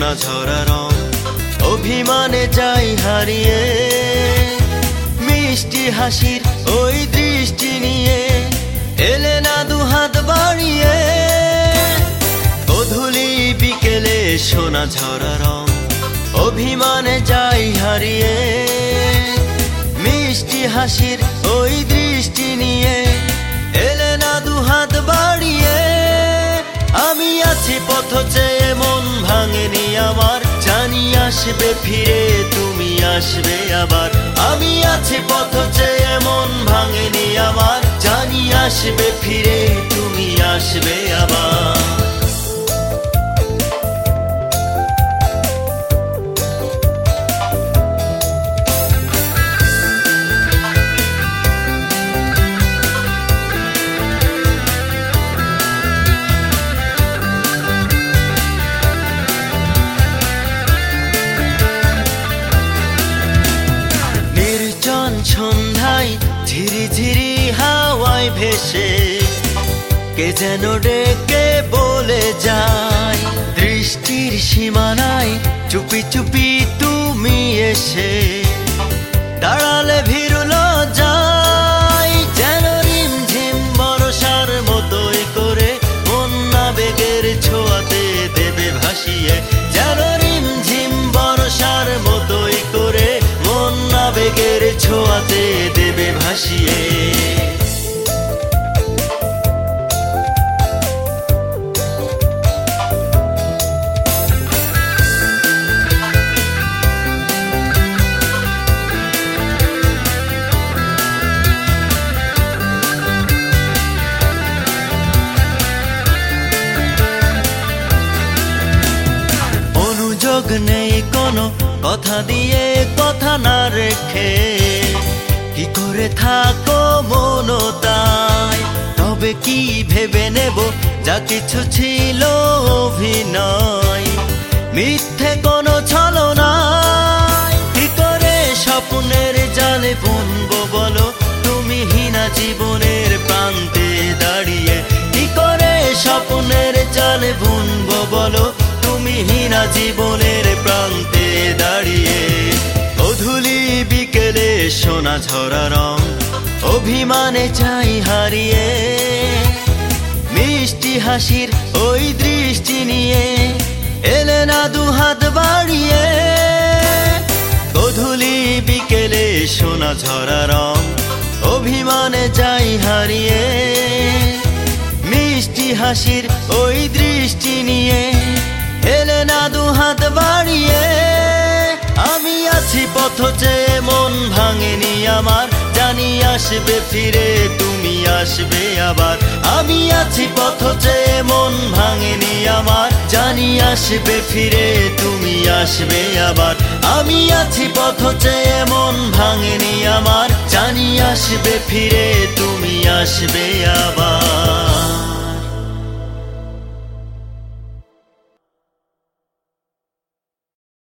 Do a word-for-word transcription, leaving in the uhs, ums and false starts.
সোনা ঝরা রং অভিমানে যাই হারিয়ে। মিষ্টি হাসির ওই দৃষ্টি নিয়ে এলে না দুহাত বাড়িয়ে। গোধূলি বিকেলে সোনা ঝরা রং অভিমানে যাই হারিয়ে। মিষ্টি হাসির ওই দৃষ্টি নিয়ে এলে না দুহাত বাড়িয়ে। আমি আছি পথ চেয়ে মন ভাঙেনি আমার, জানি আসবে ফিরে তুমি আসবে আবার। আমি আছি পথ চেয়ে মন ভাঙেনি আমার, জানি আসবে ফিরে তুমি আসবে আবার। সন্ধ্যায় ঝিরি ঝিরি হাওয়ায় ভেসে কে যেন ডেকে বলে যায়। দৃষ্টির সীমানায় চুপি চুপি তুমি এসে দাঁড়ালে ভিড়ল যায়। যেন রিম ঝিম বর্ষার মতোই করে মন আবেগের ছোঁয়াতে দেবে ভাসিয়ে। যেন রিম ঝিম বর্ষার মতোই করে মন আবেগের ছোঁয়াতে দেবে ভাসিয়ে। অনুযোগ নেই কোনো কথা দিয়ে কথা না রেখে, কি করে থাকো মনতায়। তবে কি ভেবে নেব যা কিছু ছিল অভিনয়, মিথ্যে কোনো ছলনায়। কি করে স্বপ্নের জালে বুনবো বলো তুমি হীনা জীবনের প্রান্তে দাঁড়িয়ে। কি করে স্বপ্নের জালে বুনবো বলো তুমি হীনা জীবনের প্রান্তে দাঁড়িয়ে। গোধূলি বিকেলে সোনা ঝরা রং অভিমানে চাই হারিয়ে। মিষ্টি হাসির ওই দৃষ্টি নিয়ে এলে না দুহাত বাড়িয়ে। গোধূলি বিকেলে সোনা ঝরা রং অভিমানে যাই হারিয়ে। মিষ্টি হাসির ওই দৃষ্টি নিয়ে এলে না দুহাত বাড়িয়ে। আমি আছি পথ চেয়ে মন ভাঙেনি আমার, জানি আসবে ফিরে তুমি আসবে আবার। আমি আছি পথ চেয়ে মন ভাঙেনি আমার, জানি আসবে ফিরে তুমি আসবে আবার। আমি আছি পথ চেয়ে মন ভাঙেনি আমার, জানি আসবে ফিরে তুমি আসবে আবার।